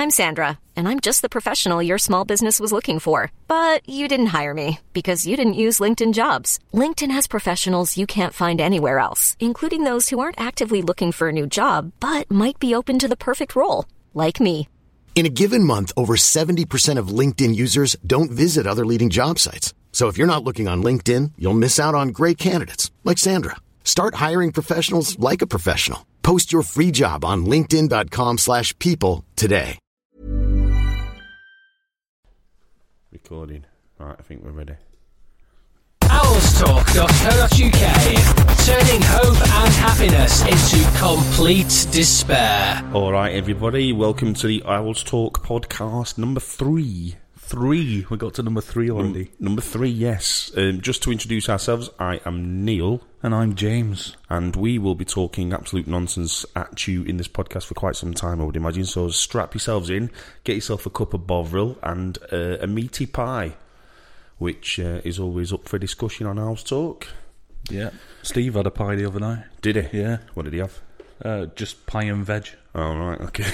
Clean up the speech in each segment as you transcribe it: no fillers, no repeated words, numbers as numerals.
I'm Sandra, and I'm just the professional your small business was looking for. But you didn't hire me because you didn't use LinkedIn Jobs. LinkedIn has professionals you can't find anywhere else, including those who aren't actively looking for a new job, but might be open to the perfect role, like me. In a given month, over 70% of LinkedIn users don't visit other leading job sites. So if you're not looking on LinkedIn, you'll miss out on great candidates like Sandra. Start hiring professionals like a professional. Post your free job on linkedin.com/people today. Recording. Right, I think we're ready. Owlstalk.co.uk, turning hope and happiness into complete despair. All right, everybody, welcome to the Owls Talk podcast number 3. We got to number 3 already. Number 3, yes. Just to introduce ourselves, I am Neil. And I'm James. And we will be talking absolute nonsense at you in this podcast for quite some time, I would imagine. So strap yourselves in, get yourself a cup of Bovril and a meaty pie, which is always up for discussion on Owls Talk. Yeah. Steve had a pie the other night. Did he? Yeah. What did he have? Just pie and veg. Oh, right, okay.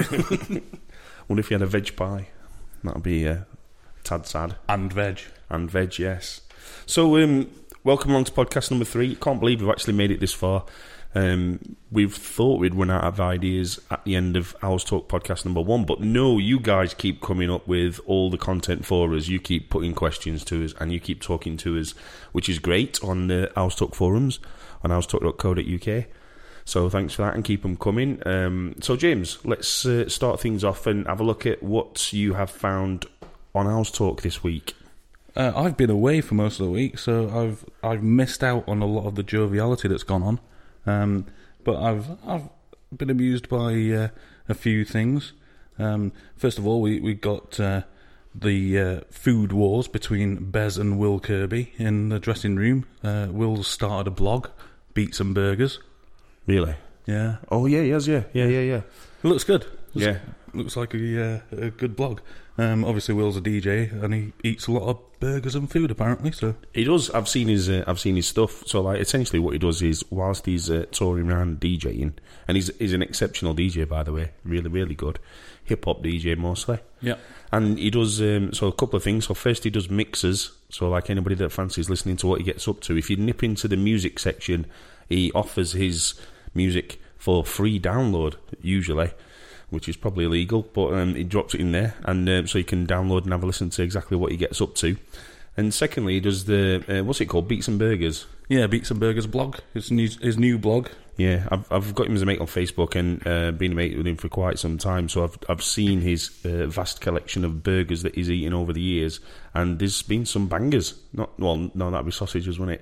Wonder if he had a veg pie. That'd be a tad sad. And veg. And veg, yes. So, welcome along to podcast number 3. Can't believe we've actually made it this far. We've thought we'd run out of ideas at the end of Owls Talk podcast number 1, but no, you guys keep coming up with all the content for us. You keep putting questions to us, and you keep talking to us, which is great, on the Owls Talk forums, on owlstalk.co.uk. So thanks for that, and keep them coming. So James, let's start things off and have a look at what you have found on Owls Talk this week. I've been away for most of the week, so I've missed out on a lot of the joviality that's gone on. But I've been amused by a few things. First of all, we got the food wars between Bez and Will Kirby in the dressing room. Will started a blog, Beats and Burgers. Really? Yeah. Oh, yeah, he has, yeah. It looks good. Yeah. Looks like a good blog. Obviously, Will's a DJ, and he eats a lot of burgers and food, apparently. So he does. I've seen his stuff. So, like, essentially, what he does is, whilst he's touring around DJing, and he's an exceptional DJ, by the way, really, really good hip hop DJ mostly. Yeah. And he does so a couple of things. So first, he does mixes. So, like anybody that fancies listening to what he gets up to, if you nip into the music section, he offers his music for free download usually, which is probably illegal, but he drops it in there, and so you can download and have a listen to exactly what he gets up to. And secondly, he does the what's it called, Beats and Burgers? Yeah, Beats and Burgers blog. His new blog. Yeah, I've got him as a mate on Facebook, and been a mate with him for quite some time. So I've seen his vast collection of burgers that he's eaten over the years, and there's been some bangers. No, that'd be sausages, wouldn't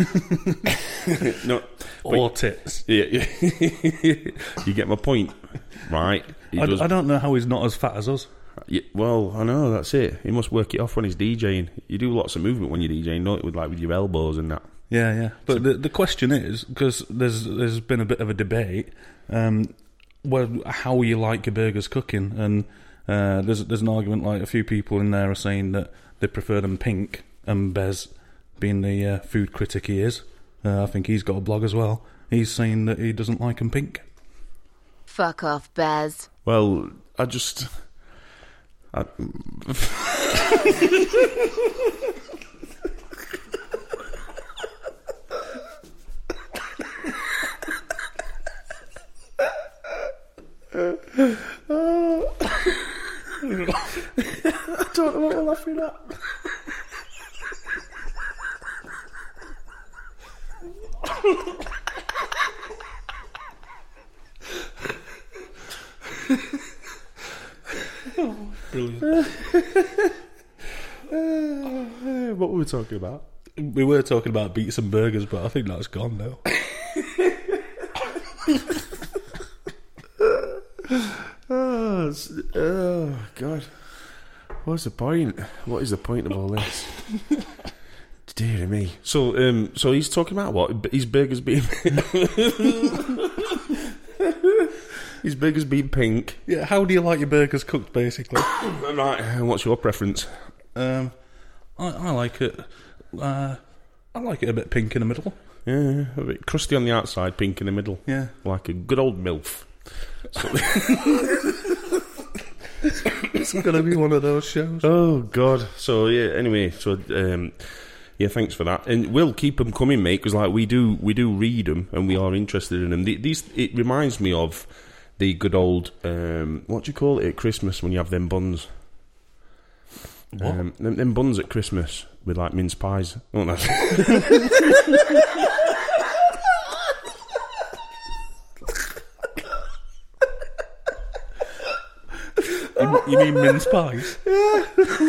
it? No, or tits. Yeah. You get my point, right? I don't know how he's not as fat as us. Yeah, well, I know, that's it. He must work it off when he's DJing. You do lots of movement when you're DJing, don't you? With your elbows and that. Yeah. But the question is, because there's been a bit of a debate, how you like your burgers cooking, and there's an argument, like a few people in there are saying that they prefer them pink, and Bez, being the food critic he is, I think he's got a blog as well, he's saying that he doesn't like them pink. Fuck off, Bez. Well, I don't know what we're laughing at. Brilliant. What were we talking about? We were talking about Beats and Burgers, but I think that's gone now. Oh God! What's the point? What is the point of all this? Dear me. So he's talking about what? His burgers being his burgers being pink. Yeah. How do you like your burgers cooked, basically? Right. What's your preference? I like it. I like it a bit pink in the middle. Yeah, a bit crusty on the outside, pink in the middle. Yeah, like a good old MILF. It's going to be one of those shows. Oh God! So yeah. Anyway, so yeah, thanks for that, and we'll keep them coming, mate. Because like we do read them, and we are interested in them. These it reminds me of the good old what do you call it at Christmas when you have them buns? What? Them buns at Christmas with like mince pies. Oh, no. You mean mince pies? Yeah.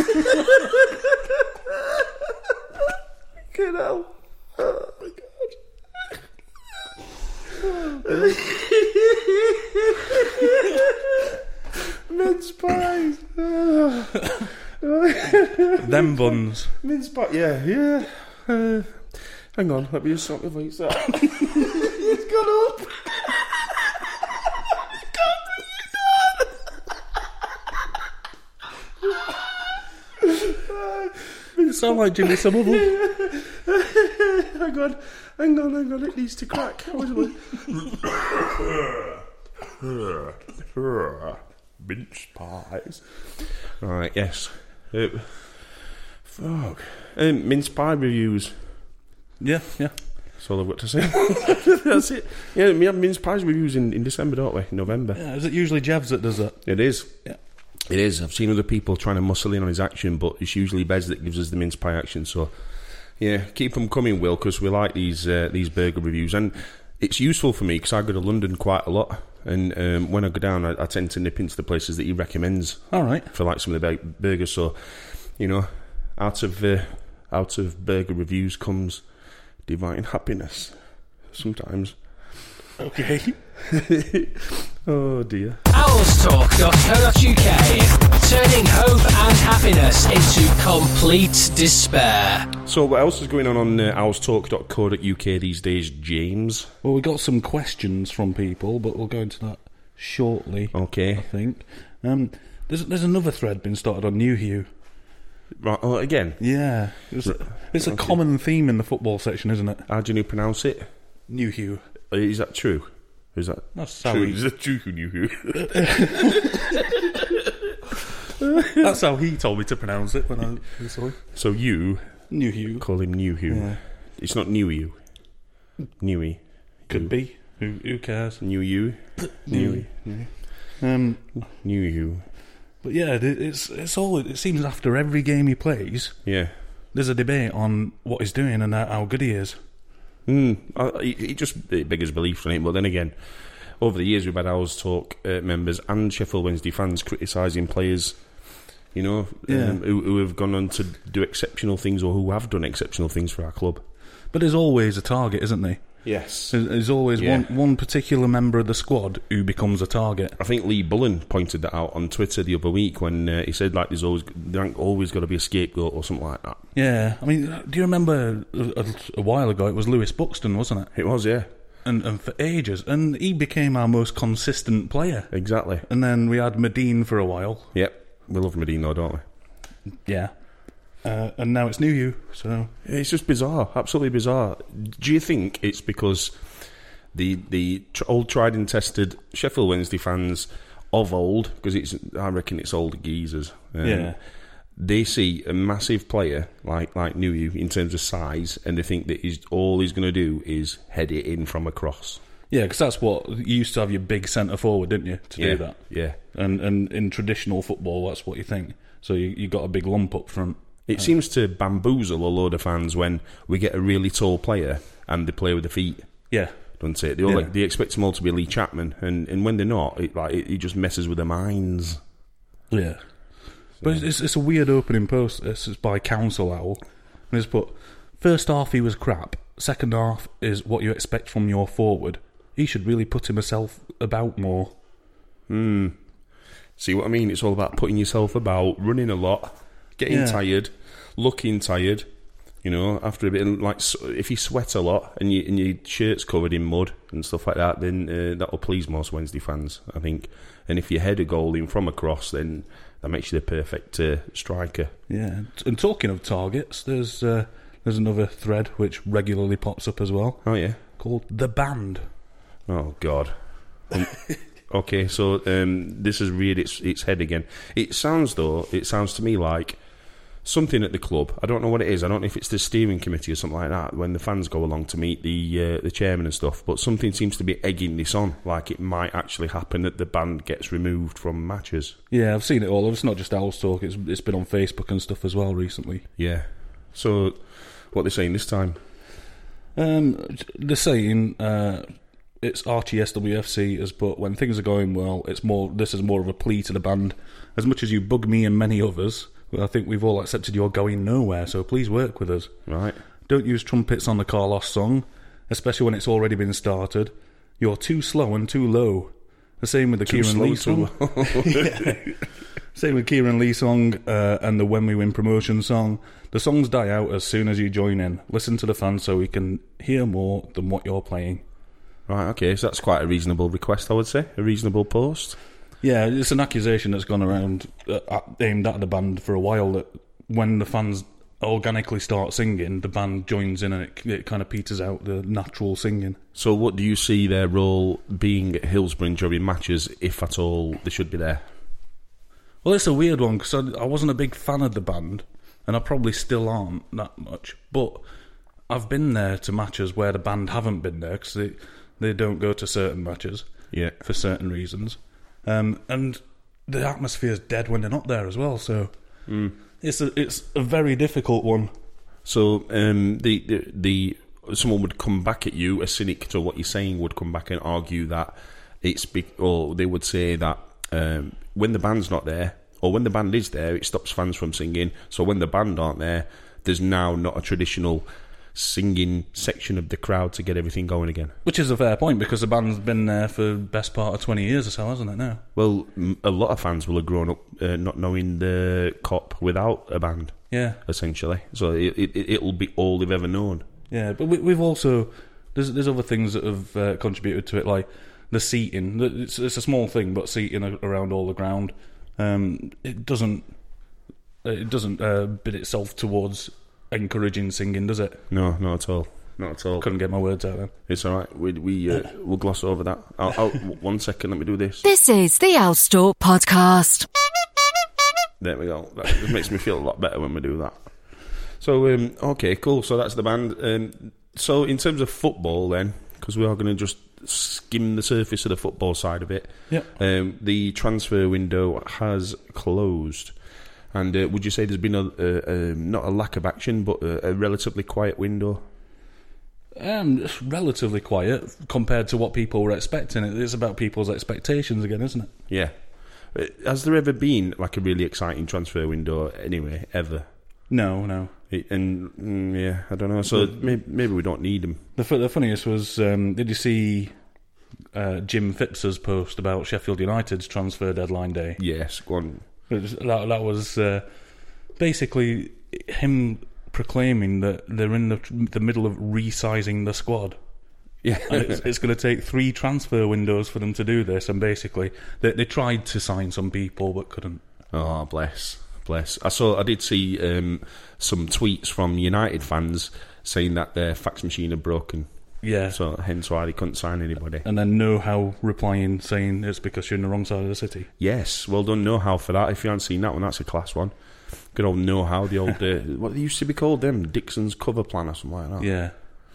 Get out. Oh my God. Mince pies. Them buns. Mince pie, yeah. Hang on, let me just sort my voice out. It's gone up. You sound like Jimmy Somerville. Hang on, it needs to crack. Mince pies. Right, yes. Fuck. Mince pie reviews. Yeah. That's all I've got to say. That's it. Yeah, we have mince pies reviews in December, don't we? November. Yeah, is it usually Jevs that does that? It is. Yeah. It is. I've seen other people trying to muscle in on his action, but it's usually Bez that gives us the mince pie action. So, yeah, keep them coming, Will, because we like these burger reviews. And it's useful for me because I go to London quite a lot. And when I go down, I tend to nip into the places that he recommends. All right. For like some of the burgers. So, you know, out of burger reviews comes divine happiness. Sometimes. Okay. Oh dear. Owlstalk.co.uk, turning hope and happiness into complete despair. So what else is going on owlstalk.co.uk these days, James? Well, we got some questions from people, but we'll go into that shortly. Okay. I think. There's another thread been started on New Hugh. Right, oh, again? Yeah. It's a common theme in the football section, isn't it? How do you pronounce it? New Hugh. Is that true? Is that That's true? how Is that true, New Hugh? That's how he told me to pronounce it when I saw him. So you New Hugh. call him New Hugh. Yeah. It's not New Hugh. Newy. Could be. Who cares? New Hugh. Newy. New Hugh. But yeah, it's all. It seems after every game he plays, Yeah. there's a debate on what he's doing and how good he is. It just beggars belief, doesn't it? But then again, over the years we've had Owls Talk members and Sheffield Wednesday fans criticising players, you know, who have gone on to do exceptional things or who have done exceptional things for our club. But there's always a target, isn't there? Yes. There's always one particular member of the squad who becomes a target. I think Lee Bullen pointed that out on Twitter the other week when he said like there ain't always got to be a scapegoat or something like that. Yeah, I mean, do you remember a while ago it was Lewis Buxton, wasn't it? It was, yeah. And for ages, and he became our most consistent player. Exactly. And then we had Medine for a while. Yep. We love Medine though, don't we? Yeah. And now it's New Hugh, so... It's just bizarre, absolutely bizarre. Do you think it's because the old tried and tested Sheffield Wednesday fans of old, because I reckon it's older geezers, they see a massive player like New Hugh in terms of size, and they think that all he's going to do is head it in from across. Yeah, because that's what... You used to have your big centre forward, didn't you, to do that? Yeah. And in traditional football, that's what you think. So you got a big lump up front. It seems to bamboozle a load of fans when we get a really tall player and they play with the feet. Yeah. Doesn't it? They expect them all to be Lee Chapman, and when they're not, it just messes with their minds. Yeah. But it's a weird opening post. This is by Council Owl. And it's put, first half he was crap. Second half is what you expect from your forward. He should really put himself about more. See what I mean? It's all about putting yourself about, running a lot, getting tired, looking tired. You know, after a bit, like if you sweat a lot and your shirt's covered in mud and stuff like that, then that'll please most Wednesday fans, I think. And if you head a goal in from across, then that makes you the perfect striker. Yeah. And talking of targets, there's another thread which regularly pops up as well. Oh yeah, called The Band. Oh God. Okay, so this has reared its head again. It sounds to me like something at the club. I don't know what it is. I don't know if it's the steering committee or something like that, when the fans go along to meet the chairman and stuff, but something seems to be egging this on, like it might actually happen that the band gets removed from matches. Yeah, I've seen it all. It's not just Owls Talk, it's been on Facebook and stuff as well recently. Yeah. So, what are they saying this time? They're saying it's RTSWFC has put, when things are going well, this is more of a plea to the band. As much as you bug me and many others, I think we've all accepted you're going nowhere, so please work with us. Right. Don't use trumpets on the Carlos song, especially when it's already been started. You're too slow and too low. The same with the Kieran Lee song. Same with Kieran Lee song and the When We Win promotion song. The songs die out as soon as you join in. Listen to the fans so we can hear more than what you're playing. Right, okay, so that's quite a reasonable request, I would say. A reasonable post. Yeah, it's an accusation that's gone around aimed at the band for a while, that when the fans organically start singing, the band joins in and it kind of peters out the natural singing. So what do you see their role being at Hillsborough during matches, if at all they should be there? Well, it's a weird one, because I wasn't a big fan of the band, and I probably still aren't that much, but I've been there to matches where the band haven't been there, because they don't go to certain matches for certain reasons. And the atmosphere's dead when they're not there as well, so it's a very difficult one. So the someone would come back at you, a cynic to what you're saying would come back and argue that or they would say that when the band's not there, or when the band is there, it stops fans from singing. So when the band aren't there, there's now not a traditional singing section of the crowd to get everything going again. Which is a fair point, because the band's been there for the best part of 20 years or so, hasn't it now? Well, a lot of fans will have grown up not knowing the Cop without a band, essentially. So it'll be all they've ever known. Yeah, but we've also... There's other things that have contributed to it, like the seating. It's a small thing, but seating around all the ground. It doesn't bid itself towards encouraging singing, does it? No, not at all. Not at all. Couldn't get my words out then. It's alright. We'll gloss over that. I'll 1 second, let me do this. This is the Owls Talk podcast. There we go. That just makes me feel a lot better when we do that. So, okay, cool. So that's the band. So in terms of football then, because we are going to just skim the surface of the football side of it, the transfer window has closed. And would you say there's been not a lack of action, but a relatively quiet window? It's relatively quiet compared to what people were expecting. It's about people's expectations again, isn't it? Yeah. Has there ever been like a really exciting transfer window anyway, ever? No. I don't know. So maybe we don't need them. The funniest was, did you see Jim Phipps's post about Sheffield United's transfer deadline day? Yes, go on. That was basically him proclaiming that they're in the middle of resizing the squad. Yeah, and it's going to take 3 transfer windows for them to do this, and basically they tried to sign some people but couldn't. Oh, bless. I did see some tweets from United fans saying that their fax machine had broken. Yeah. So hence why they couldn't sign anybody. And then Know How replying saying it's because you're in the wrong side of the city. Yes, well done Know How for that. If you haven't seen that one, that's a class one. Good old Know How, the old what they used to be called them, Dixon's cover plan or something like that. Yeah.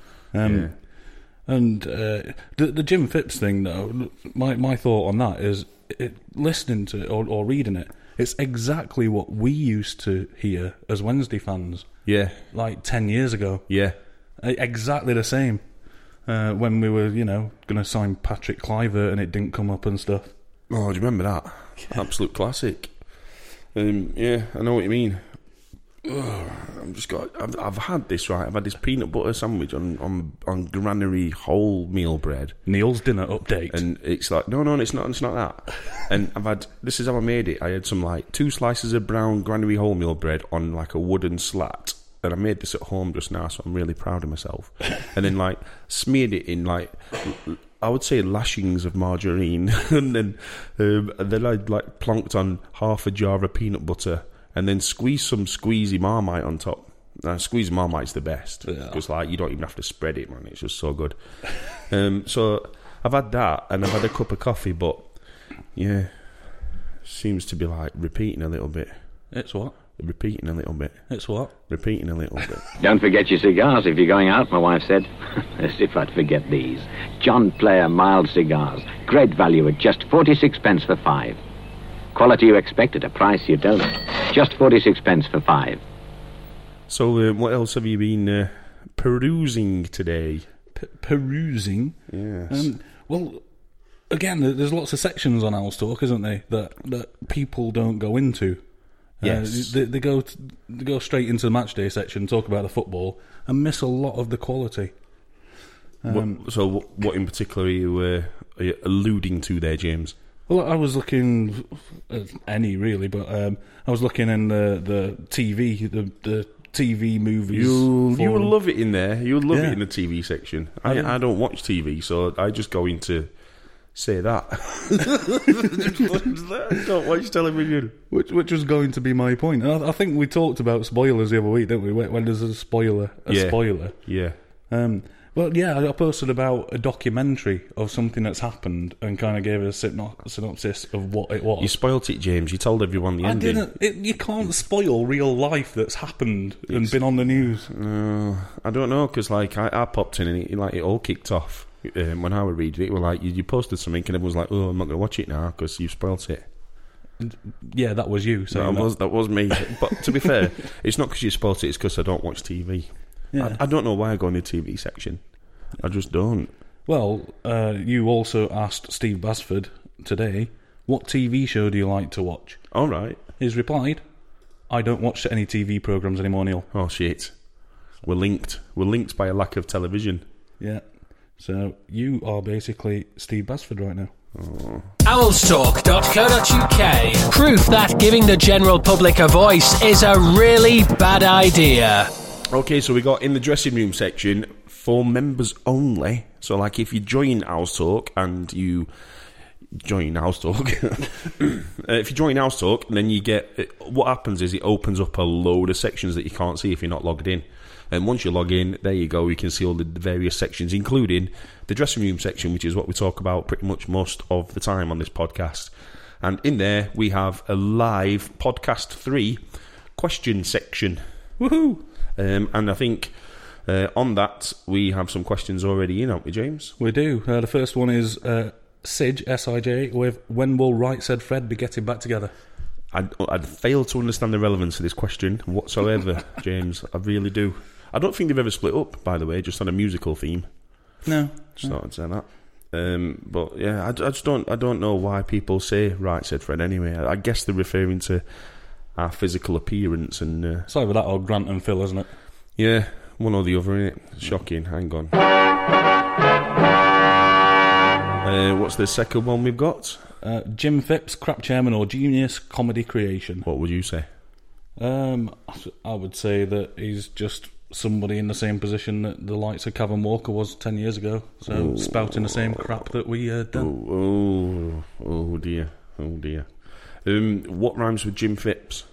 And the Jim Phipps thing though, my thought on that is listening to it or reading it, it's exactly what we used to hear as Wednesday fans. Yeah. Like 10 years ago. Yeah. Exactly the same. When we were, going to sign Patrick Kluivert and it didn't come up and stuff. Oh, do you remember that? Yeah. Absolute classic. Yeah, I know what you mean. I've had this, right? I've had this peanut butter sandwich on granary wholemeal bread. Neil's dinner update. And it's like, no, it's not that. And this is how I made it. I had some, 2 slices of brown granary wholemeal bread on, a wooden slat. And I made this at home just now, so I'm really proud of myself. And then, smeared it in, I would say lashings of margarine. And then I'd, plonked on half a jar of peanut butter. And then squeezed some squeezy Marmite on top. Now, squeezy Marmite's the best. Because, you don't even have to spread it, man. It's just so good. So, I've had that, and I've had a cup of coffee, but Yeah. Seems to be like repeating a little bit. It's what? Repeating a little bit. It's what? Repeating a little bit. Don't forget your cigars if you're going out, my wife said. As if I'd forget these. John Player mild cigars. Great value at just 46 pence for 5. Quality you expect at a price you don't. Just 46 pence for 5. So, what else have you been perusing today? Perusing? Yes. Well, again, there's lots of sections on Owl's Talk, isn't there, that people don't go into. Yes. They go straight into the match day section, talk about the football, and miss a lot of the quality. What in particular are you alluding to there, James? Well, I was looking any really, but I was looking in the TV, the TV movies. You would love it in there. You would love Yeah. it in the TV section. I don't watch TV, so I just go into say that. I don't watch television. Which was going to be my point. And I think we talked about spoilers the other week, didn't we? When there's a spoiler, spoiler. Yeah. Well, yeah, I posted about a documentary of something that's happened and kind of gave a synopsis of what it was. You spoilt it, James. You told everyone the ending. I didn't. You can't spoil real life that's happened and been on the news. No, I don't know, because like I popped in and it all kicked off when I was reading it. It was like you posted something and everyone was like, "Oh, I'm not going to watch it now because you spoilt it." Yeah, that was you. So that was me. But to be fair, it's not because you spoilt it. It's because I don't watch TV. Yeah. I don't know why I go in the TV section. I just don't. Well, you also asked Steve Basford today, what TV show do you like to watch? All right. He's replied, I don't watch any TV programmes anymore, Neil. Oh, shit. We're linked. We're linked by a lack of television. Yeah. So you are basically Steve Basford right now. Owlstalk.co.uk. Proof that giving the general public a voice is a really bad idea. Okay, so we got in the dressing room section for members only. So, like, if you join Owl's Talk and you join Owl's Talk, if you join Owl's Talk, then you get what happens is it opens up a load of sections that you can't see if you're not logged in. And once you log in, there you go. You can see all the various sections, including the dressing room section, which is what we talk about pretty much most of the time on this podcast. And in there, we have a live podcast 3 question section. Woohoo! And I think on that we have some questions already in, don't we, James? We do. The first one is Sij, S-I-J, with when will Right Said Fred be getting back together? I'd fail to understand the relevance of this question whatsoever, James. I really do. I don't think they've ever split up, by the way, just on a musical theme. No. Just thought I'd say that. But yeah, I just don't know why people say Right Said Fred anyway. I guess they're referring to our physical appearance and... It's either that or Grant and Phil, isn't it? Yeah, one or the other, innit? Shocking. Hang on. What's the second one we've got? Jim Phipps, crap chairman or genius comedy creation? What would you say? I would say that he's just somebody in the same position that the likes of Kevin Walker was 10 years ago. So spouting the same crap that we done. Oh dear. Oh dear. What rhymes with Jim Phipps?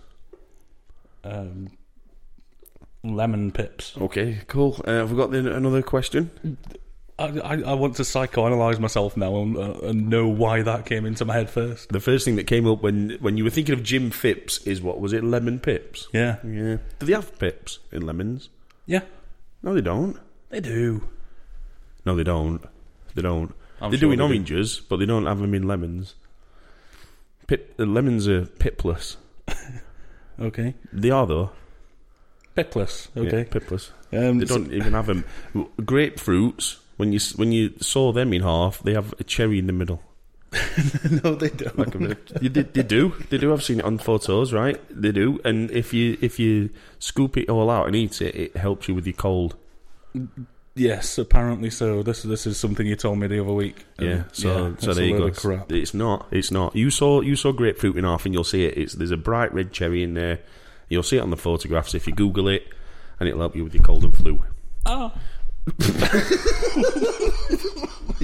Lemon pips. Okay, cool. Have we got another question? I want to psychoanalyse myself now and know why that came into my head first. The first thing that came up when you were thinking of Jim Phipps is, what was it, lemon pips? Yeah. Yeah. Do they have pips in lemons? Yeah. No, they don't. They do. No, they don't. They don't. I'm They sure do in they do. oranges, but they don't have them in lemons. The lemons are pipless. Okay. They are, though. Pipless. Okay. Yeah, pipless. They don't even have them. Grapefruits, when you saw them in half, they have a cherry in the middle. No, they don't. They do. They do. I've seen it on photos, right? They do. And if you scoop it all out and eat it, it helps you with your cold. Yes, apparently so. This is something you told me the other week. Yeah. So it's there a you load go. of crap. It's not. You saw grapefruit in half, and you'll see it. There's a bright red cherry in there. You'll see it on the photographs if you Google it, and it'll help you with your cold and flu. Oh. I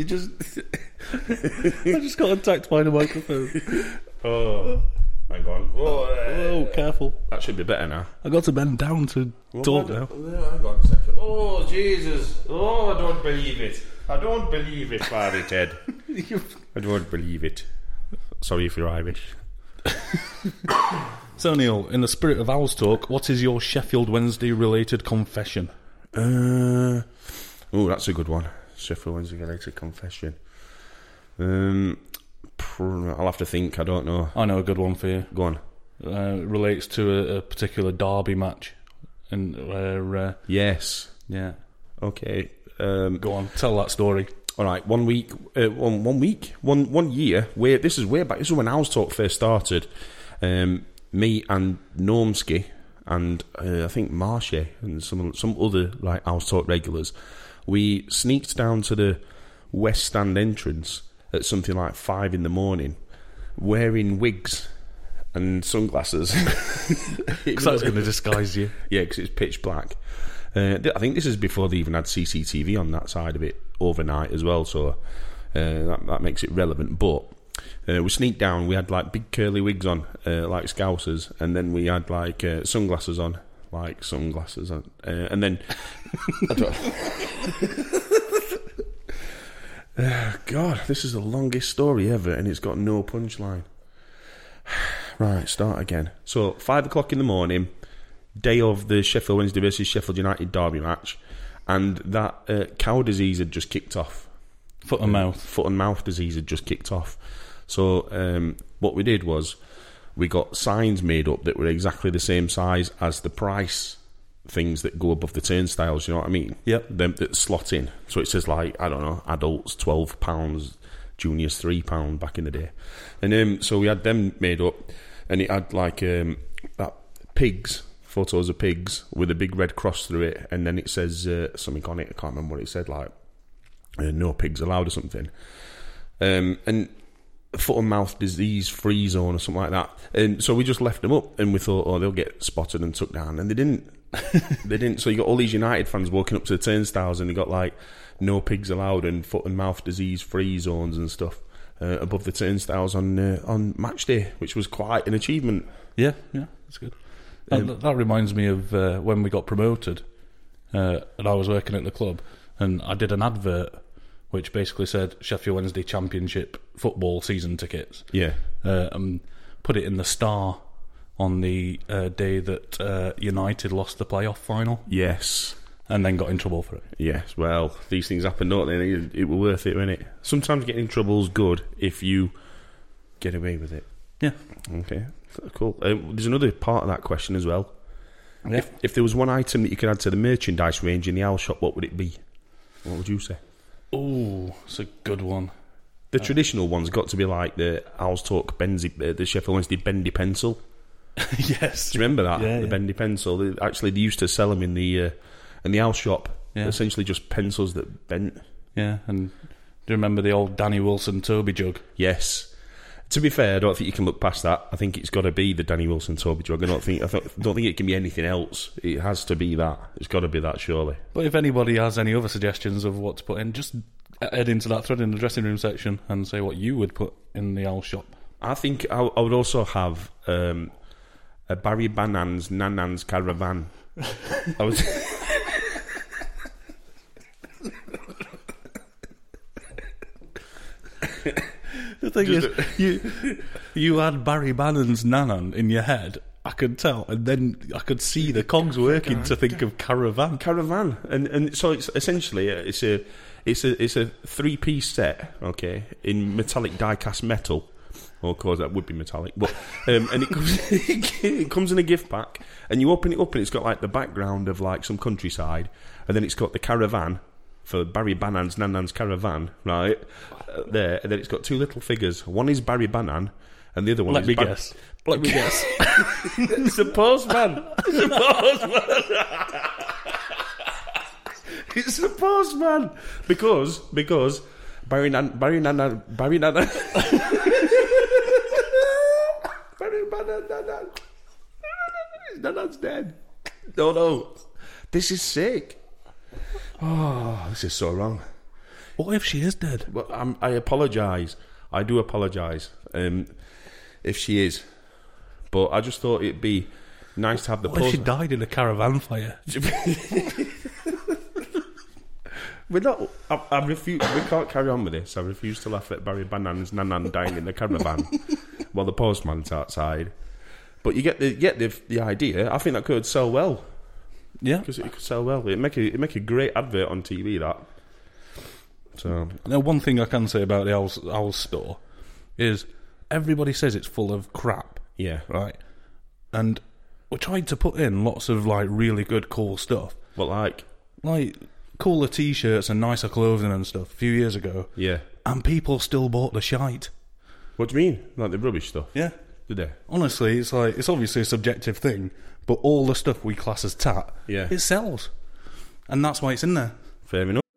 just got attacked by the microphone. Oh, hang on. Oh, careful. That should be better now. I got to bend down to talk now. Hang on a second. Oh, Jesus. Oh, I don't believe it. I don't believe it, Father Ted. I don't believe it. Sorry if you're Irish. So, Neil, in the spirit of Owls Talk, what is your Sheffield Wednesday-related confession? Oh, that's a good one. Sheffield Wednesday-related confession. I'll have to think. I don't know. I know a good one for you. Go on. Relates to a particular derby match. And where... Yes. Yeah. Okay. Go on, tell that story. All right. 1 week. 1 year. This is way back. This is when Owls Talk first started. Me and Normsky and I think Marsha and some other like Owls Talk regulars, we sneaked down to the West Stand entrance at something like 5 a.m, wearing wigs and sunglasses. Because that was going to disguise you. Yeah, because it's pitch black. I think this is before they even had CCTV on that side of it overnight as well, so that makes it relevant. But we sneaked down. We had like big curly wigs on, like Scousers, and then we had like sunglasses on, like sunglasses on, and then God, this is the longest story ever, and it's got no punchline. Right, start again. So 5 o'clock in the morning, day of the Sheffield Wednesday versus Sheffield United derby match, and that cow disease had just kicked off. Foot and mouth disease had just kicked off. So what we did was we got signs made up that were exactly the same size as the price things that go above the turnstiles, you know what I mean? Yep. Them that slot in. So it says like, I don't know, adults £12, juniors £3 back in the day. And so we had them made up, and it had like that photos of pigs with a big red cross through it, and then it says something on it, I can't remember what it said, like no pigs allowed or something. And foot and mouth disease free zone or something like that. And so we just left them up, and we thought, oh, they'll get spotted and took down, and they didn't. They didn't. So you got all these United fans walking up to the turnstiles, and they got like no pigs allowed and foot and mouth disease free zones and stuff above the turnstiles on match day, which was quite an achievement. Yeah, that's good. That reminds me of when we got promoted, and I was working at the club, and I did an advert which basically said Sheffield Wednesday Championship football season tickets. Yeah. Put it in the Star on the day that United lost the playoff final. Yes. And then got in trouble for it. Yes, well, these things happen, don't they? It was worth it, wasn't it? Sometimes getting in trouble is good if you get away with it. Yeah. Okay, cool. There's another part of that question as well. Yeah. If there was one item that you could add to the merchandise range in the Owl Shop, what would it be? What would you say? Oh, it's a good one. The traditional one's got to be like the Owls Talk the Sheffield Wednesday Bendy pencil. Yes. Do you remember that? Yeah, the Bendy pencil. They used to sell them in the Owl Shop. Yeah. Essentially just pencils that bent. Yeah, and do you remember the old Danny Wilson Toby jug? Yes. To be fair, I don't think you can look past that. I think it's got to be the Danny Wilson Toby jug. I don't think it can be anything else. It has to be that. It's got to be that, surely. But if anybody has any other suggestions of what to put in, just head into that thread in the dressing room section and say what you would put in the Owl Shop. I think I would also have a Barry Banan's Nanan's Caravan. I was... The thing is, you had Barry Bannon's Nanan in your head, I could tell, and then I could see the cogs working to think of Caravan. And so it's essentially it's a 3-piece set, okay, in metallic die-cast metal. Well, of course, that would be metallic, but and it comes in a gift pack, and you open it up, and it's got like the background of like some countryside, and then it's got the caravan for Barry Banan's Nanan's Caravan, right there, and then it's got 2 little figures. One is Barry Banan, and the other one Let is... me guess. It's a postman. It's a postman. Because Barry Banan Nanan's dead. No. This is sick. Oh, this is so wrong. What if she is dead? Well, I apologise. I do apologise if she is. But I just thought it'd be nice to have the... What if she died in a caravan fire? We're not. I refuse. We can't carry on with this. I refuse to laugh at Barry Banan's Nanan dying in the caravan while the postman's outside. But you get the idea. I think that could sell well. Yeah, because it could sell well. It'd make a great advert on TV. That. So now, one thing I can say about the Owls store is everybody says it's full of crap. Yeah, right. And we tried to put in lots of like really good, cool stuff. But like cooler T-shirts and nicer clothing and stuff a few years ago. Yeah, and people still bought the shite. What do you mean? Like the rubbish stuff? Yeah. Did they? Honestly, it's obviously a subjective thing, but all the stuff we class as tat, it sells, and that's why it's in there. Fair enough.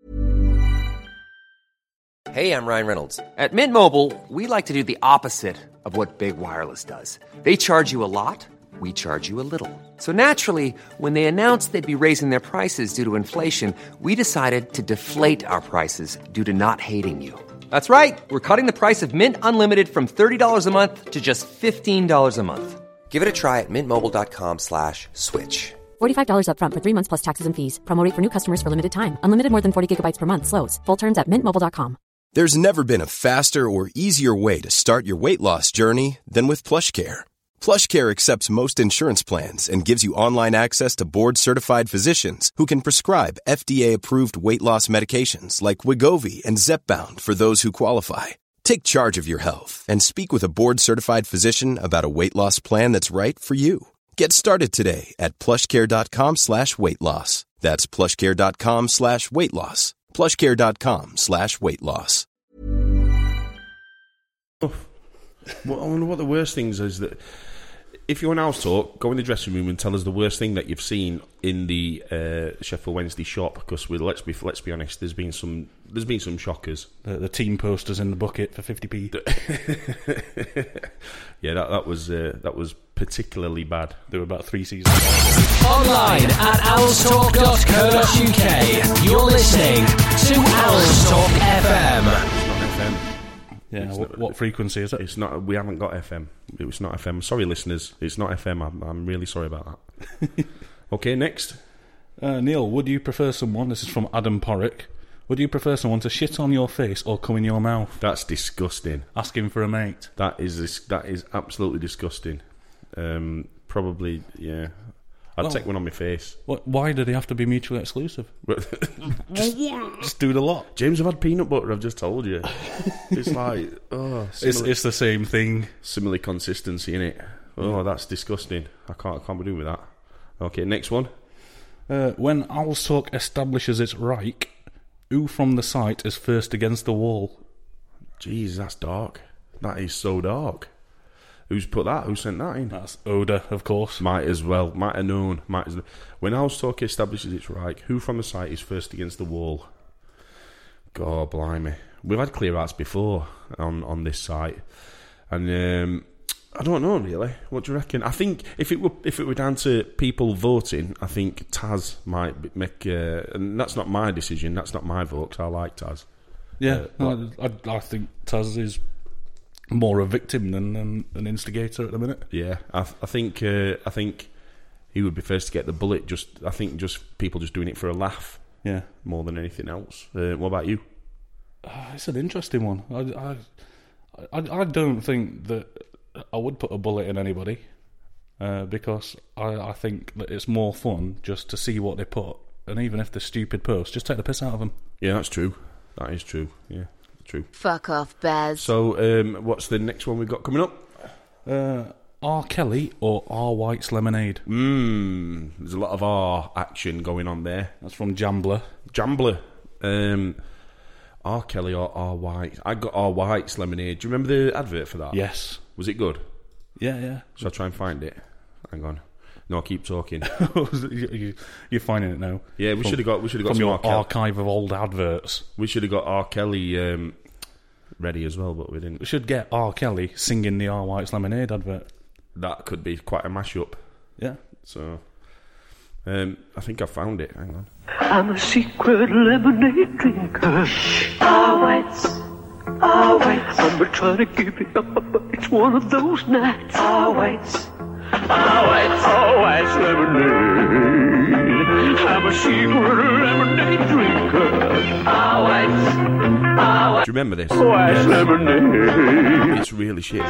Hey, I'm Ryan Reynolds. At Mint Mobile, we like to do the opposite of what Big Wireless does. They charge you a lot, we charge you a little. So naturally, when they announced they'd be raising their prices due to inflation, we decided to deflate our prices due to not hating you. That's right. We're cutting the price of Mint Unlimited from $30 a month to just $15 a month. Give it a try at mintmobile.com/switch. $45 up front for 3 months plus taxes and fees. Promo rate for new customers for limited time. Unlimited more than 40 gigabytes per month slows. Full terms at mintmobile.com. There's never been a faster or easier way to start your weight loss journey than with PlushCare. PlushCare accepts most insurance plans and gives you online access to board-certified physicians who can prescribe FDA-approved weight loss medications like Wegovy and Zepbound for those who qualify. Take charge of your health and speak with a board-certified physician about a weight loss plan that's right for you. Get started today at plushcare.com/weight-loss. That's plushcare.com/weight-loss. plushcare.com/weight-loss. Well, I wonder what the worst things is that if you're on House Talk, go in the dressing room and tell us the worst thing that you've seen in the Sheffield Wednesday shop. Because let's be honest, there's been some shockers. The team posters in the bucket for 50p. Yeah, that was particularly bad. There were about 3 seasons. Online at owlstalk.co.uk. You're listening to Owls Talk FM. It's not FM. Yeah, what frequency is it? It's not. We haven't got FM. It's not FM. Sorry, listeners. It's not FM. I'm really sorry about that. Okay, next. Neil, would you prefer someone? This is from Adam Porrick. Would you prefer someone to shit on your face or come in your mouth? That's disgusting. Asking for a mate. That is absolutely disgusting. Probably, yeah. I'd take one on my face. Why do they have to be mutually exclusive? Just do the lot. James, I've had peanut butter, I've just told you. It's like, it's the same thing. Similar consistency, innit? Oh, that's disgusting. I can't be doing with that. Okay, next one. When Owls Talk establishes its Reich, who from the site is first against the wall? Jeez, that's dark. That is so dark. Who's put that? Who sent that in? That's Oda, of course. Might as well. Might have known. When Owls Talk establishes its Reich, who from the site is first against the wall? God blimey. We've had clear outs before on this site. And I don't know, really. What do you reckon? I think if it were down to people voting, I think Taz might make... and that's not my decision. That's not my vote, 'cause I like Taz. Yeah, I think Taz is more a victim than an instigator at the minute. Yeah, I think he would be first to get the bullet. I think just people just doing it for a laugh. Yeah, more than anything else. What about you? It's an interesting one. I don't think that I would put a bullet in anybody because I think that it's more fun just to see what they put, and even if they're stupid posts, just take the piss out of them. Yeah, that's true. That is true. Yeah. True. Fuck off, Baz. So, what's the next one we've got coming up? R. Kelly or R. White's Lemonade? There's a lot of R action going on there. That's from Jambler. R. Kelly or R. White? I got R. White's Lemonade. Do you remember the advert for that? Yes. Was it good? Yeah. Shall I try and find it? Hang on. No, keep talking. You're finding it now. Yeah, we should have got from your archive of old adverts. We should have got R. Kelly ready as well, but we didn't. We should get R. Kelly singing the R. White's Lemonade advert. That could be quite a mashup. Yeah. So, I think I found it. Hang on. I'm a secret lemonade drinker. R. White's. R. White's. I'm trying to give it up, but it's one of those nights. R. White's. Always lemonade. I'm a secret lemonade drinker. remember this? White's lemonade. It's really shit.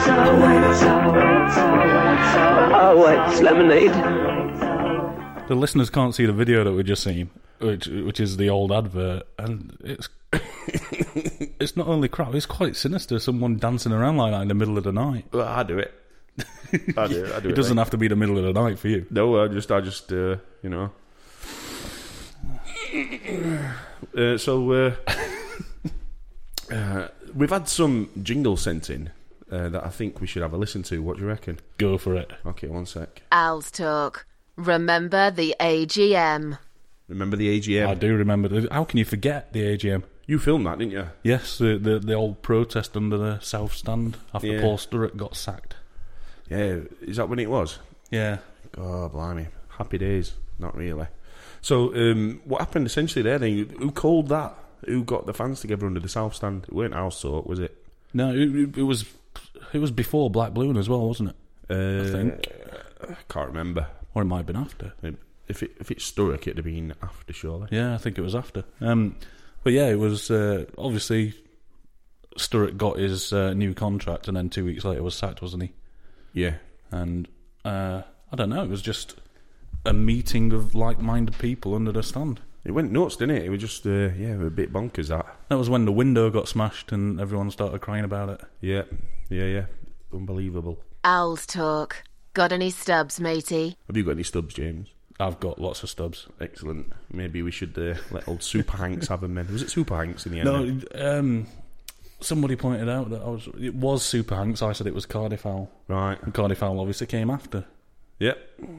White's lemonade. The listeners can't see the video that we just seen, which is the old advert, and it's it's not only crap, it's quite sinister. Someone dancing around like that in the middle of the night. Well, I do it. I do it. It doesn't have to be the middle of the night for you. No, I just you know. We've had some jingles sent in that I think we should have a listen to. What do you reckon? Go for it. Okay, one sec. Al's Talk. Remember the AGM. Remember the AGM? I do remember. How can you forget the AGM? You filmed that, didn't you? Yes, the old protest under the South Stand after Paul Sturrock got sacked. Yeah, is that when it was? Yeah. God, blimey. Happy days. Not really. So, what happened essentially there then? Who called that? Who got the fans together under the South Stand? It weren't House Talk, was it? No, it was before Black Balloon as well, wasn't it? I think. I can't remember. Or it might have been after. If it's Sturrock, it'd have been after, surely. Yeah, I think it was after. But yeah, it was obviously Sturrock got his new contract, and then 2 weeks later was sacked, wasn't he? Yeah. And I don't know, it was just a meeting of like-minded people under the stand. It went nuts, didn't it? It was just, a bit bonkers, that. That was when the window got smashed and everyone started crying about it. Yeah. Unbelievable. Al's Talk. Got any stubs, matey? Have you got any stubs, James? I've got lots of stubs. Excellent. Maybe we should let old Super Hanks have them then. Was it Super Hanks in the end? No, somebody pointed out that it was Super Hanks. I said it was Cardiff Owl. Right. And Cardiff Owl obviously came after. Yep.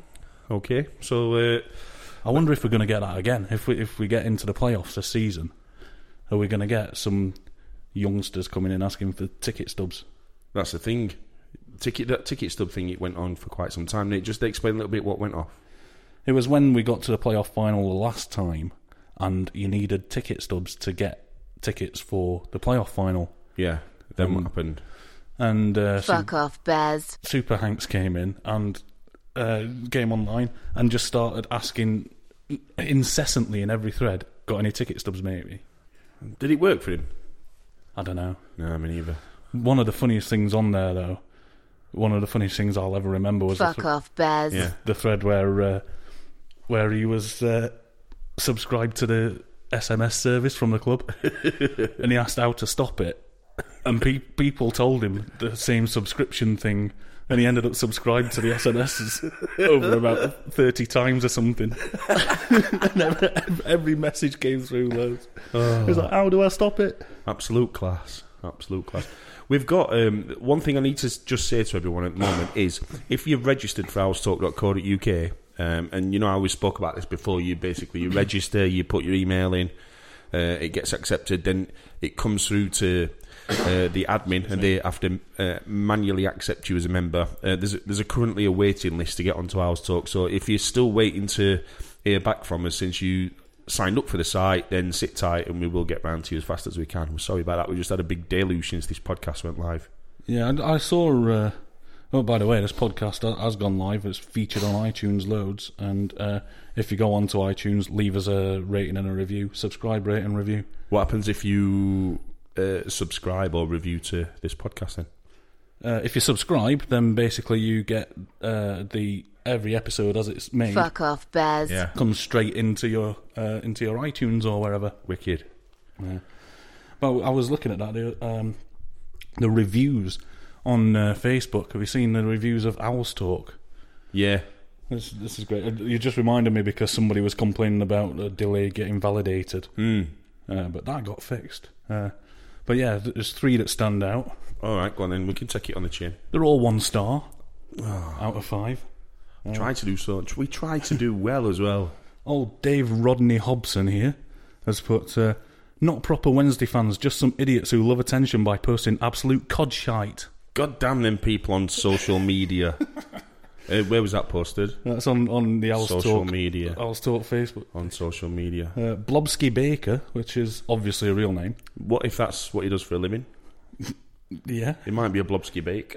Okay. So I wonder if we're going to get that again. If we get into the playoffs this season, are we going to get some youngsters coming in asking for ticket stubs? That's the thing. That ticket stub thing, it went on for quite some time. Just explain a little bit what went off. It was when we got to the playoff final the last time, and you needed ticket stubs to get tickets for the playoff final. Yeah. Then what happened? And fuck off, Bez. Super Hanks came in and came online and just started asking incessantly in every thread, "Got any ticket stubs, maybe?" Did it work for him? I don't know. No, me neither. One of the funniest things on there, though, one of the funniest things I'll ever remember was fuck off, Bez. Yeah, the thread where he was subscribed to the SMS service from the club, and he asked how to stop it, and people told him the same subscription thing, and he ended up subscribed to the SMSs over about 30 times or something. And every message came through loads. He was like, how do I stop it? Absolute class. We've got one thing I need to just say to everyone at the moment is, if you've registered for housetalk.co.uk, and you know how we spoke about this before, you register, you put your email in, it gets accepted, then it comes through to the admin, and they have to manually accept you as a member. There's currently a waiting list to get onto House Talk, so if you're still waiting to hear back from us since you signed up for the site, then sit tight and we will get round to you as fast as we can. We're sorry about that. We just had a big deluge since this podcast went live. Yeah, I saw... oh, by the way, this podcast has gone live. It's featured on iTunes loads, and if you go onto iTunes, leave us a rating and a review. Subscribe, rate and review. What happens if you subscribe or review to this podcast then? If you subscribe, then basically you get every episode as it's made. Fuck off, Bez. Yeah. Comes straight into your iTunes or wherever. Wicked. Yeah. Well, I was looking at that, the reviews on Facebook. Have you seen the reviews of Owl's Talk? Yeah. This is great. You just reminded me because somebody was complaining about a delay getting validated. But that got fixed. But yeah, there's 3 that stand out. All right, go on then. We can take it on the chin. They're all 1 star out of 5. We try to do well as well. Old Dave Rodney Hobson here has put, not proper Wednesday fans, just some idiots who love attention by posting absolute cod shite. God damn them people on social media. Where was that posted? That's on the Owl's social Talk media. Owl's Talk Facebook. On social media. Blobsky Baker, which is obviously a real name. What if that's what he does for a living? Yeah. It might be a Blobsky bake.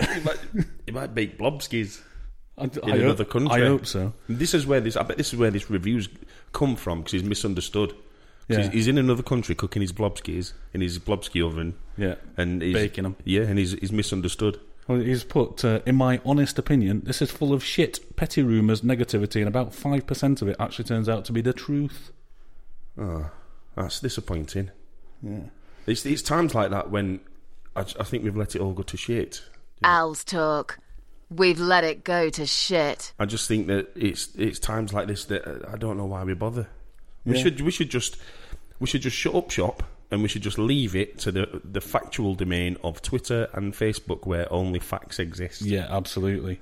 He might bake Blobskis in I another country. I hope so. I bet this is where this review's come from, because he's misunderstood. Yeah. He's in another country cooking his blobskis in his blobski oven. Yeah, and he's baking them. Yeah, and he's misunderstood. Well, he's put, in my honest opinion, this is full of shit, petty rumours, negativity, and about 5% of it actually turns out to be the truth. Oh, that's disappointing. Yeah. It's times like that when I think we've let it all go to shit. Owls talk. We've let it go to shit. I just think that it's times like this that I don't know why we bother. Yeah. We should just shut up shop, and we should just leave it to the factual domain of Twitter and Facebook, where only facts exist. Yeah, absolutely.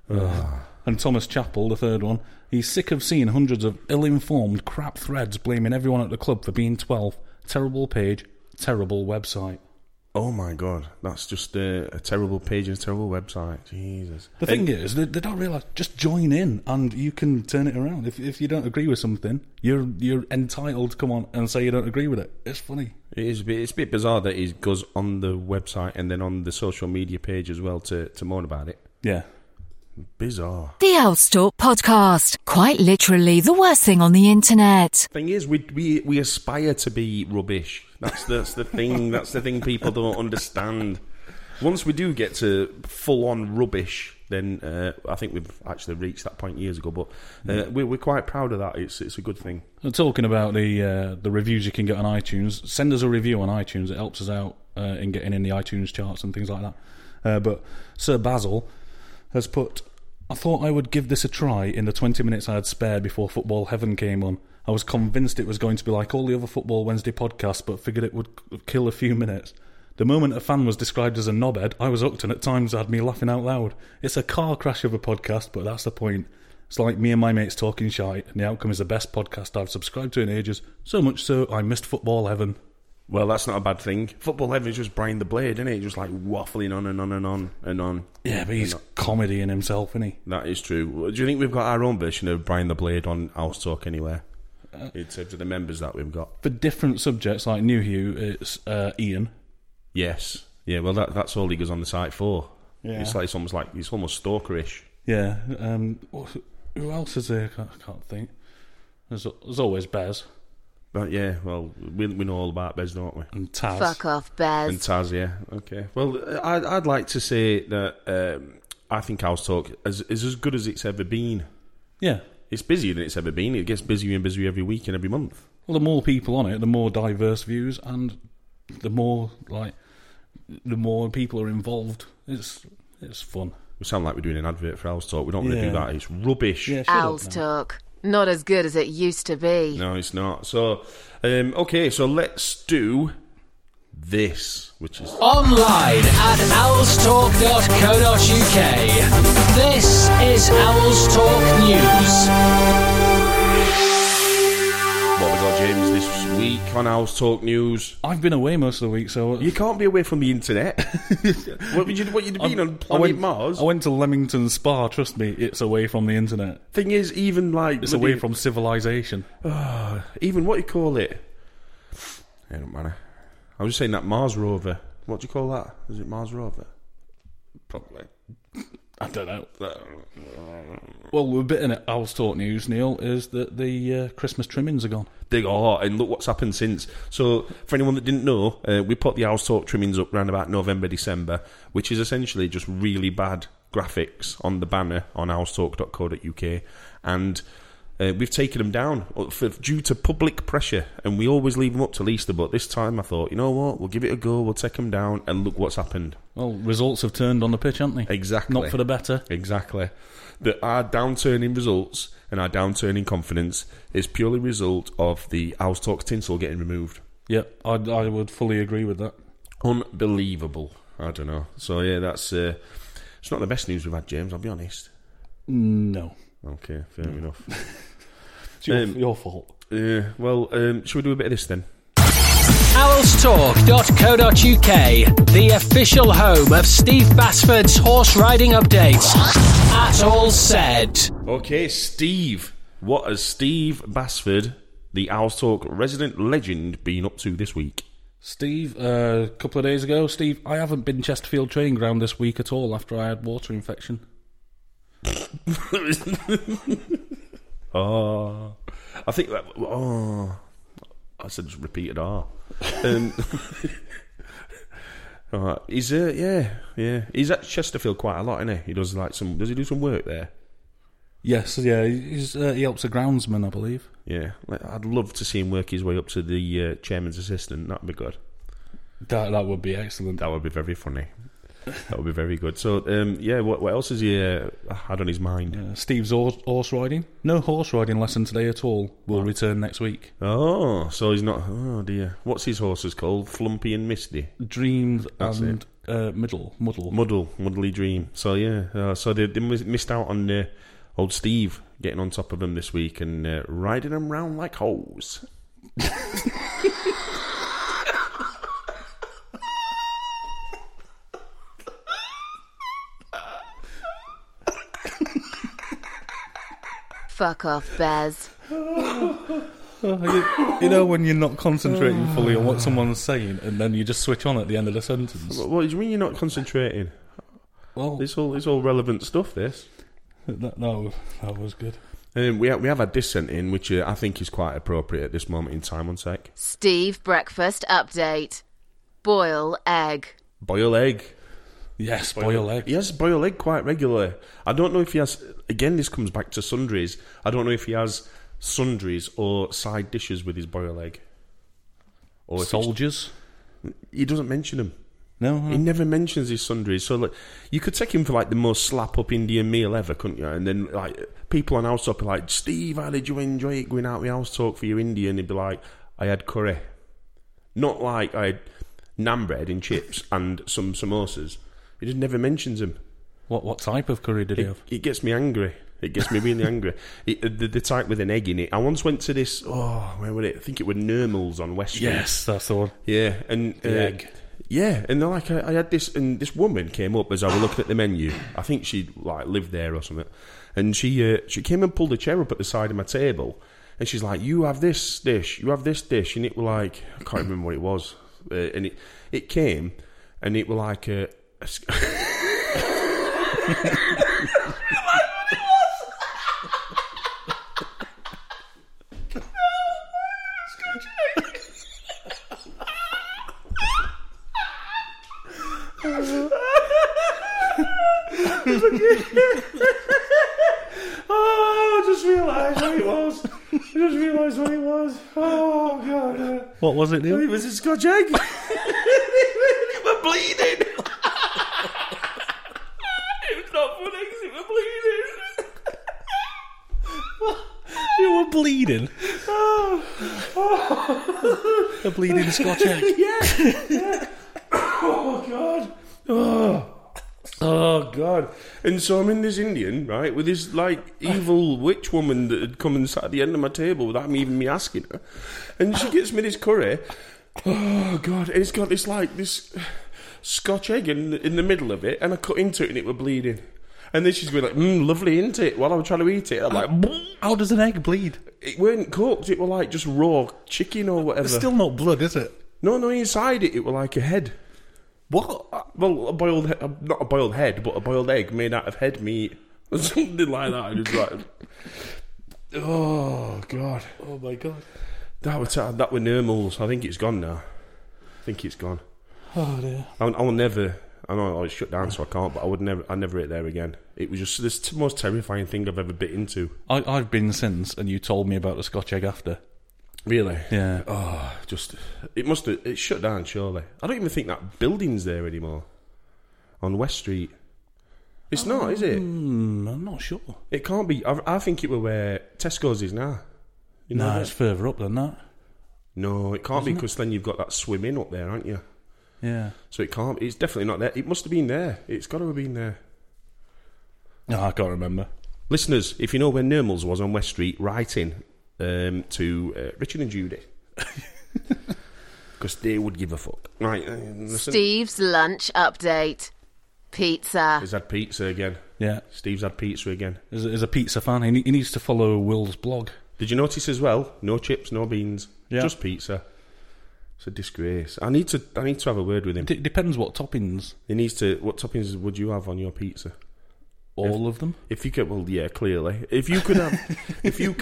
And Thomas Chappell, the third one, he's sick of seeing hundreds of ill-informed crap threads blaming everyone at the club for being 12. Terrible page, terrible website. Oh my God, that's just a terrible page and a terrible website. Jesus. The thing is, they don't realise, just join in and you can turn it around. If you don't agree with something, you're entitled to come on and say you don't agree with it. It's funny. It's a bit bizarre that he goes on the website and then on the social media page as well to moan about it. Yeah. Bizarre. The Owls Talk podcast. Quite literally the worst thing on the internet. Thing is, we aspire to be rubbish. That's the thing. That's the thing people don't understand. Once we do get to full on rubbish, then I think we've actually reached that point years ago. But we're quite proud of that. It's a good thing. Talking about the reviews you can get on iTunes, send us a review on iTunes. It helps us out in getting in the iTunes charts and things like that. But Sir Basil has put, I thought I would give this a try in the 20 minutes I had spared before Football Heaven came on. I was convinced it was going to be like all the other Football Wednesday podcasts, but figured it would kill a few minutes. The moment a fan was described as a knobhead, I was hooked, and at times had me laughing out loud. It's a car crash of a podcast, but that's the point. It's like me and my mates talking shite, and the outcome is the best podcast I've subscribed to in ages, so much so I missed Football Heaven. Well, that's not a bad thing. Football Heaven is just Brian the Blade, isn't it? Just like waffling on and on and on and on. Yeah, but he's comedy in himself, isn't he? That is true. Do you think we've got our own version of Brian the Blade on Owls Talk anywhere? In terms of the members that we've got. For different subjects, like New Hugh, it's Ian. Yes. Yeah, well, that's all he goes on the site for. Yeah. It's almost stalkerish. Yeah. Who else is there? I can't think. There's always Bez. But yeah, well, we know all about Bez, don't we? And Taz. Fuck off, Bez. And Taz, yeah. Okay. Well, I'd like to say that I think Owls Talk is as good as it's ever been. Yeah. It's busier than it's ever been. It gets busier and busier every week and every month. Well, the more people on it, the more diverse views, and the more people are involved. It's fun. We sound like we're doing an advert for Owls Talk. We don't really do that. It's rubbish. Yeah, Owls Talk. Not as good as it used to be. No, it's not. So, okay, so let's do this, which is online at owlstalk.co.uk. This is Owls Talk News. What we got, James, this week on Owls Talk News? I've been away most of the week, so you can't be away from the internet. What you'd been on planet Mars? I went to Leamington Spa. Trust me, it's away from the internet. Thing is, even like it's away from civilization. Even what you call it? It don't matter. I was just saying that Mars rover. What do you call that? Is it Mars rover? Probably. I don't know. Well, a bit in Owls Talk News, Neil, is that the Christmas trimmings are gone. They are, and look what's happened since. So, for anyone that didn't know, we put the Owls Talk trimmings up around about November, December, which is essentially just really bad graphics on the banner on owlstalk.co.uk, and we've taken them down due to public pressure, and we always leave them up till Easter, but this time I thought, you know what, we'll give it a go, we'll take them down, and look what's happened. Well, results have turned on the pitch, haven't they? Exactly. Not for the better. Exactly. Our downturn in results and our downturn in confidence is purely a result of the Owls Talk tinsel getting removed. Yep, I would fully agree with that. Unbelievable. I don't know. So, yeah, that's... it's not the best news we've had, James, I'll be honest. No. Okay, fair enough. It's your fault. Well, should we do a bit of this then? Owlstalk.co.uk, the official home of Steve Basford's horse riding updates. At all said. Okay, Steve. What has Steve Basford, the Owls Talk resident legend, been up to this week? Steve, a couple of days ago, Steve, I haven't been Chesterfield training ground this week at all after I had water infection. I think that. I said just repeated R. He's he's at Chesterfield quite a lot, isn't he? He does does he do some work there? Yes, yeah, he helps a groundsman, I believe. Yeah, I'd love to see him work his way up to the chairman's assistant. That'd be good. That would be excellent. That would be very funny. That would be very good. So, what else has he had on his mind? Steve's horse riding. No horse riding lesson today at all. Will return next week. Oh, so he's not... Oh, dear. What's his horses called? Flumpy and Misty? Dreams and Muddly Dream. So, yeah. So they missed out on old Steve getting on top of them this week and riding them round like hoes. Fuck off, Bez. You know when you're not concentrating fully on what someone's saying and then you just switch on at the end of the sentence? What do you mean you're not concentrating? Well, it's all relevant stuff, this. That was good. We have had this sent in, which I think is quite appropriate at this moment in time. One sec. Steve, breakfast update. Boil egg. Boil egg. Yes, boil egg. He has boil egg quite regularly. I don't know if he has... Again, this comes back to sundries. I don't know if he has sundries or side dishes with his boil egg. Or soldiers? He doesn't mention them. No. He never mentions his sundries. So you could take him for the most slap-up Indian meal ever, couldn't you? And then people on House Talk are like, Steve, how did you enjoy it going out with House Talk for your Indian? He'd be like, I had curry. Not like I had naan bread and chips and some samosas. He just never mentions them. What type of curry did he have? It gets me angry. It gets me really angry. The type with an egg in it. I once went to this... Oh, where was it? I think it was Nurmals on West Street. Yes, that's the one. Yeah, and... the egg. Yeah, and I had this... And this woman came up as I was looking at the menu. I think she lived there or something. And she came and pulled a chair up at the side of my table. And she's like, you have this dish, you have this dish. And it was like... I can't remember what it was. And it came, and it was like a I just realised what it was. Oh, God. What was it, Neil? It was a Scotch egg. It was bleeding. It was not funny because it was bleeding. You were bleeding? A bleeding Scotch egg? Yeah. Oh, God. Oh, God. And so I'm in this Indian, right, with this, evil witch woman that had come and sat at the end of my table without me asking her. And she gets me this curry. Oh, God. And it's got this Scotch egg in the middle of it, and I cut into it and it was bleeding. And then she's going like, lovely, isn't it? While I was trying to eat it, I'm like... How does an egg bleed? It weren't cooked. It was just raw chicken or whatever. It's still not blood, is it? No, inside it was like a head. What? Well, not a boiled head, but a boiled egg made out of head meat or something like that. It was like, oh, God. Oh, my God. That was Nurmals. I think it's gone now. I think it's gone. Oh, dear. I will never... I know it's shut down, so I can't, but I never ate there again. It was just the most terrifying thing I've ever bit into. I've been since, and you told me about the Scotch egg after. Really? Yeah. Oh, it's shut down, surely. I don't even think that building's there anymore. On West Street. It's not, is it? I'm not sure. It can't be. I think it was where Tesco's is now. No, it's further up than that. No, it can't be, because then you've got that swim-in up there, aren't you? Yeah. So it can't. It's definitely not there. It must have been there. It's got to have been there. No, I can't remember. Listeners, if you know where Nurmals was on West Street, write in to Richard and Judy. Because they would give a fuck. Right. Steve's lunch update. Pizza. He's had pizza again. Yeah. Steve's had pizza again. As a pizza fan, he needs to follow Will's blog. Did you notice as well? No chips, no beans. Yeah. Just pizza. It's a disgrace. I need to have a word with him. Depends what toppings. He needs to. What toppings would you have on your pizza? All of them? If you could, well, yeah, clearly. If you could have, if you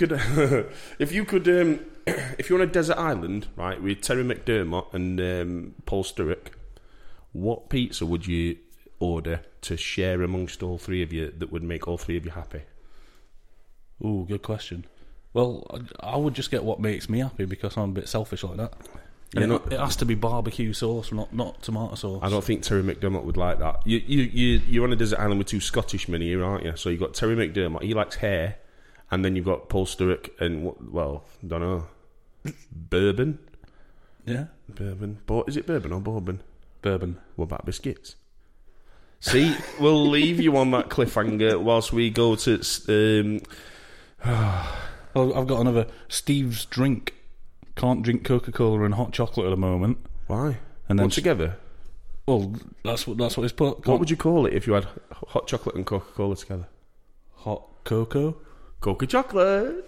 were on a desert island, right, with Terry McDermott and Paul Sturrock, what pizza would you order to share amongst all three of you that would make all three of you happy? Ooh, good question. Well, I would just get what makes me happy because I'm a bit selfish like that. It has to be barbecue sauce, not tomato sauce. I don't think Terry McDermott would like that. You're on a desert island with two Scottishmen here, aren't you? So you've got Terry McDermott, he likes hair, and then you've got Paul Sturrock and, well, don't know, bourbon? Yeah. Bourbon. Is it bourbon or bourbon? Bourbon. What about biscuits? See, we'll leave you on that cliffhanger whilst we go to... Well, I've got another Steve's drink. Can't drink Coca-Cola and hot chocolate at the moment. Why? And then what, together? Well, that's what it's put. What would you call it if you had hot chocolate and Coca-Cola together? Hot cocoa? Coca chocolate.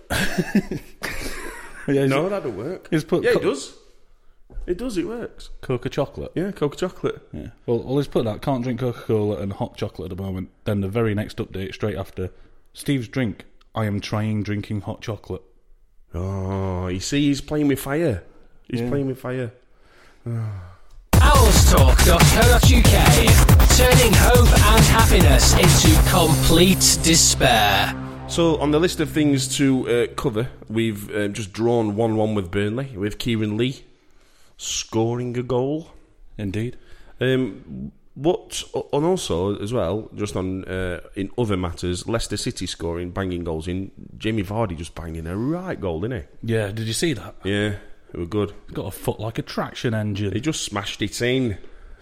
Yeah, no, that don't work. It does. It does. It works. Coca chocolate. Yeah, Coca chocolate. Yeah. Well, let's put that. Can't drink Coca-Cola and hot chocolate at the moment. Then the very next update, straight after Steve's drink. I am trying drinking hot chocolate. Oh, you see, he's playing with fire. He's playing with fire. Owlstalk.co.uk, turning hope and happiness into complete despair. So, on the list of things to cover, we've just drawn 1-1 with Burnley, with Kieran Lee scoring a goal. Indeed. And also, as well, just on in other matters, Leicester City scoring, banging goals in. Jamie Vardy just banging a right goal, didn't he? Yeah, did you see that? Yeah, it was good. Got a foot like a traction engine. He just smashed it in.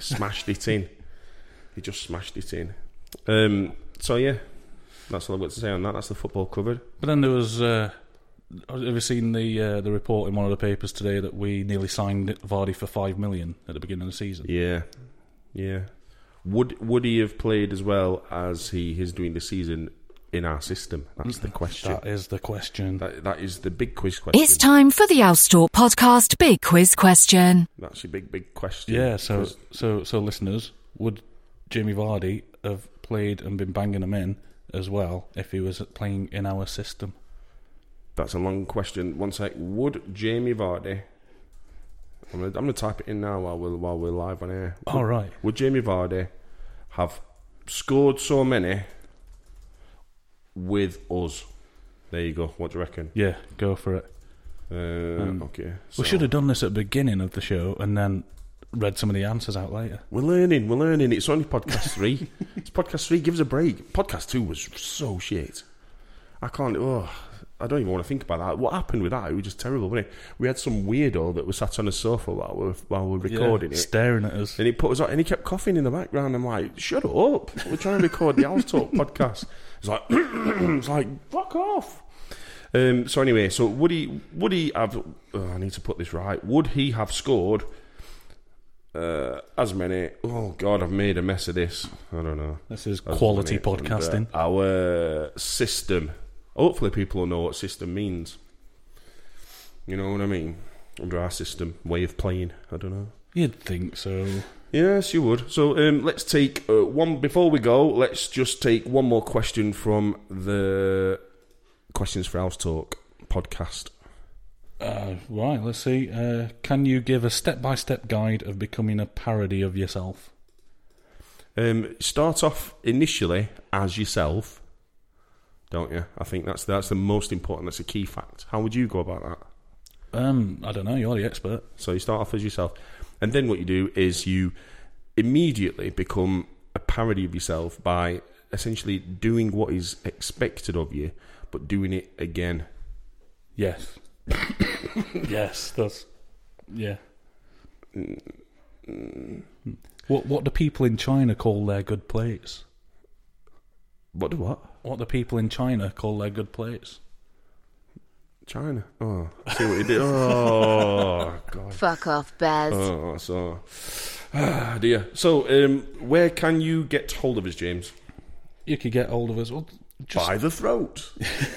He just smashed it in. So, yeah, that's all I've got to say on that. That's the football covered. But then there was... have you seen the report in one of the papers today that we nearly signed Vardy for $5 million at the beginning of the season? Yeah. Would he have played as well as he is doing this season in our system? That's the question. That is the question. That is the big quiz question. It's time for the Owlstalk podcast big quiz question. That's your big question. Yeah, so listeners, would Jamie Vardy have played and been banging them in as well if he was playing in our system? That's a long question. One sec. Would Jamie Vardy... I'm gonna type it in now while we're live on air. All right. Would Jamie Vardy have scored so many with us? There you go. What do you reckon? Yeah, go for it. Okay. We should have done this at the beginning of the show and then read some of the answers out later. We're learning. It's only podcast 3. It's podcast 3. Give us a break. Podcast 2 was so shit. I don't even want to think about that. What happened with that? It was just terrible, wasn't it? We had some weirdo that was sat on a sofa while we're recording it. Staring at us. And he put us on, and he kept coughing in the background. I'm like, shut up. We're trying to record the Owlstalk podcast. It's like, fuck off. So anyway, would he have... I need to put this right. Would he have scored as many... Oh, God, I've made a mess of this. I don't know. This is quality podcasting. Our system... Hopefully people will know what system means. You know what I mean? Under our system, way of playing. I don't know. You'd think so. Yes, you would. So let's take one... Before we go, let's just take one more question from the Questions for Owlstalk podcast. Right, let's see. Can you give a step-by-step guide of becoming a parody of yourself? Start off initially as yourself. Don't you? I think that's the most important. That's a key fact. How would you go about that? I don't know. You're the expert. So you start off as yourself, and then what you do is you immediately become a parody of yourself by essentially doing what is expected of you, but doing it again. Yes. Yes. That's... Yeah. What do people in China call their good plates? What do what? What do people in China call their good plates? China. Oh, see what you did. Oh, God. Fuck off, Bez. Oh, so... dear. So, where can you get hold of us, James? You could get hold of us... Well, just... By the throat.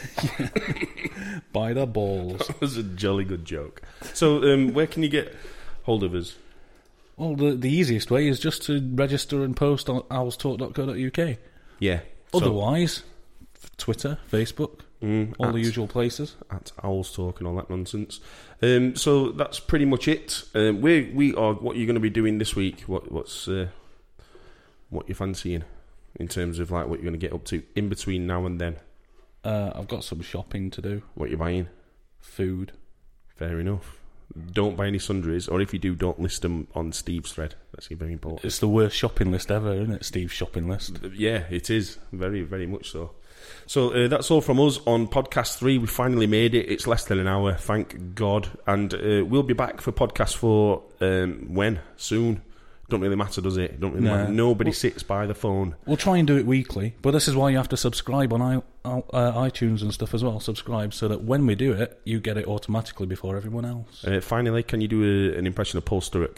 By the balls. That was a jolly good joke. So, where can you get hold of us? Well, the easiest way is just to register and post on owlstalk.co.uk. Yeah. Otherwise, Twitter, Facebook, all the usual places. At Owls Talk and all that nonsense. So that's pretty much it. We are. What you're going to be doing this week? What you're fancying in terms of like what you're going to get up to in between now and then? I've got some shopping to do. What you buying? Food. Fair enough. Don't buy any sundries, or if you do, don't list them on Steve's thread. That's very important. It's the worst shopping list ever, isn't it? Steve's shopping list. Yeah, it is. Very, very much so. So that's all from us on podcast 3. We finally made it. It's less than an hour, thank God. And we'll be back for podcast 4 when? Soon. Don't really matter, does it? Don't really matter. Nobody sits by the phone. We'll try and do it weekly, but this is why you have to subscribe on iTunes and stuff as well. Subscribe so that when we do it, you get it automatically before everyone else. Finally, can you do an impression of Paul Sturrock?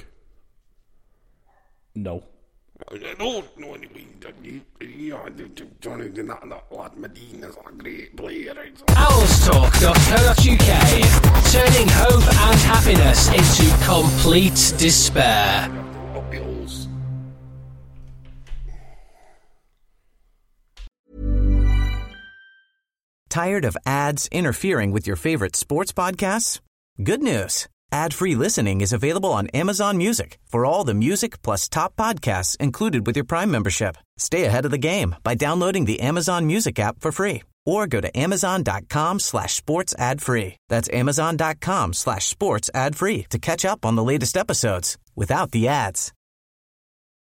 No. Owls Talk.co.uk, turning hope and happiness into complete despair. Tired of ads interfering with your favorite sports podcasts? Good news. Ad-free listening is available on Amazon Music for all the music plus top podcasts included with your Prime membership. Stay ahead of the game by downloading the Amazon Music app for free or go to amazon.com/sports ad free. That's amazon.com/sports ad free to catch up on the latest episodes without the ads.